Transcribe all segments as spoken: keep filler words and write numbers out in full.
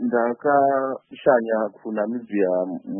ndakashanya kuNamibia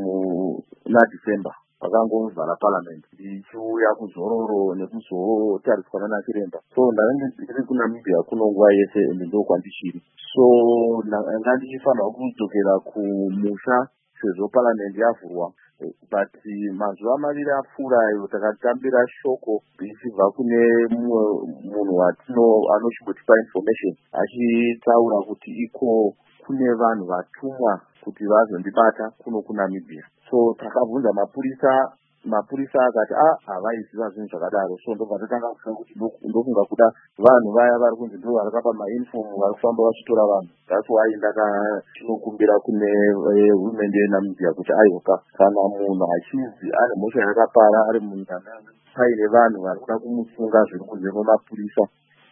muna December pakangovhara parliament ndichiuya kuzororo nekuzotariswa nana chiremba. So ndakange ndiri kuNamibia kuno nguva yese ende ndokwandichiri. So ndanga ndichifanirwa kudzokera kumusha sezvo parliament yavhurwa. But mazuva maviri apfuura ayo takatambira shoko richibva kune mumwe munhu watino anochimbotipa information achitaura kuti iko kune vanhu vatumwa kuti vazondibata kuno kuNamibia. So takabvunza mapurisa, mapurisa akati ah havaiziva zvinhu zvakadaro. So ndobva tatanga kufunga kuti ndofunga kuda vanhu vaya vari kunzi ndo vakapa mainform vari kufamba vachitora vanhu. That's why ndakatinokumbira kune hurumende yeNamibia kuti aihoka kana munhu achizi ane mhosva yakapara ari mundandanda paine vanhu vari kuda kumusunga zviri kunze kwemapurisa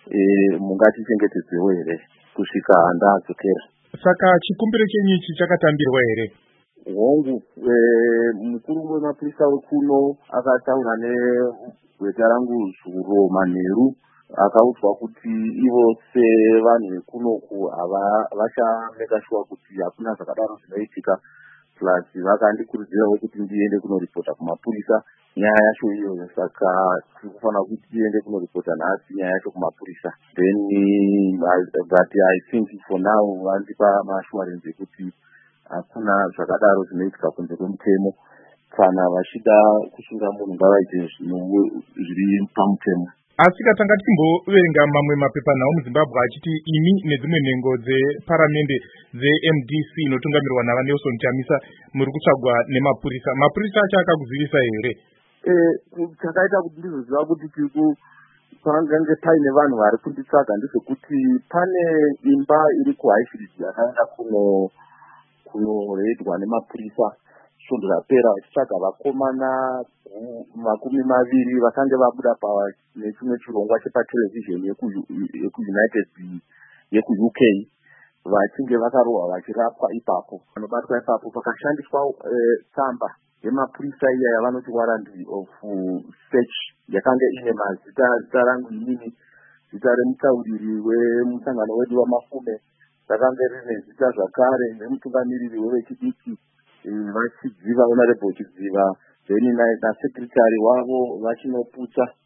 mungatichengetedzewo here kusvika ndadzokera. Saka chikumbiro chenyu ichi chakatambirwa here? Hongu mukuru wemapurisa wekuno akataura negweta rangu Zuro Manheru akaudzwa kuti ivo sevanhu vekunoku vachameka sure kuti hakuna zvakadaro zvinoitika, plus vakandikurudzirawo kuti ndiende kunoripota kumapurisa nyaya yacho iyoyo. Saka tiri kufanira kuti tiende kunoripota nhasi nyaya yacho kumapurisa. Then but I think for now vandipa maassurance ekuti hakuna zvakadaro zvinoitika kunze kwemutemo. Kana vachida kusunga munhu ngavaite zviri pamutemo. Asi katanga tichimboverenga mamwe mapepanhau muZimbabwe achiti imi nedzimwe nhengo dzeparamende dze-M D C inotungamirwa naVanelson Chamisa muri kutsvagwa nemapurisa. Mapurisa acho akakuzivisa here? Chakaita kuti ndizoziva kuti pangange paine vanhu vari kunditsvaga ndezvekuti pane imba iri kuHighfield yakaenda kuno kunoredwa nemapurisa. So ndakapera vachitsvaga vakomana makumi maviri vakange vabuda nechimwe chirongwa chepatelevision yekuunited yeku-U K vachinge vakarohwa vachirapwa ipapo. Vanobatwa ipapo pakashandiswa tsamba yemapurisa iya yavanoti warrant of search yakanga ine mazita, zita rangu inini, zita remutauriri wemusangano wedu wamafume rakanga rine zita zvakare nemutungamiriri wevechidiki vachidziva honorable chidziva, then nasekretary wavo vachinoputsa